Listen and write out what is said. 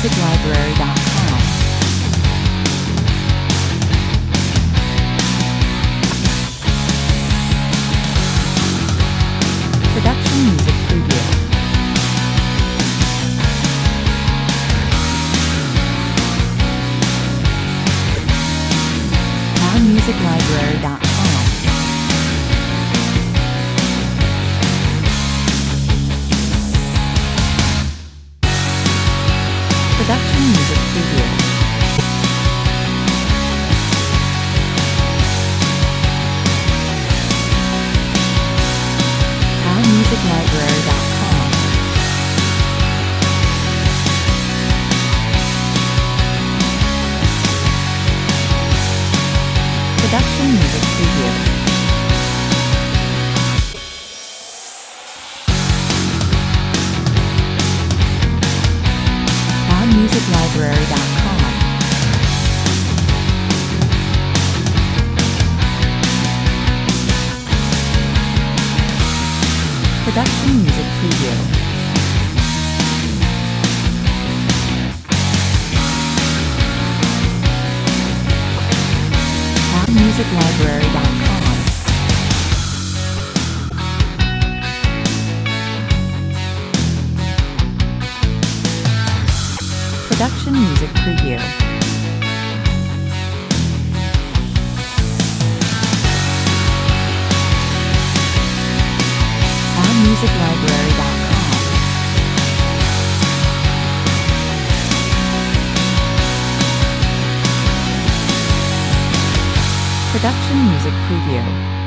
soundmusiclibrary.com. Production music preview. soundmusiclibrary.com. Production music preview. soundmusiclibrary.com. Production music preview. soundmusiclibrary.com. Production music preview. soundmusiclibrary.com. Production music preview. soundmusiclibrary.com. Production music preview.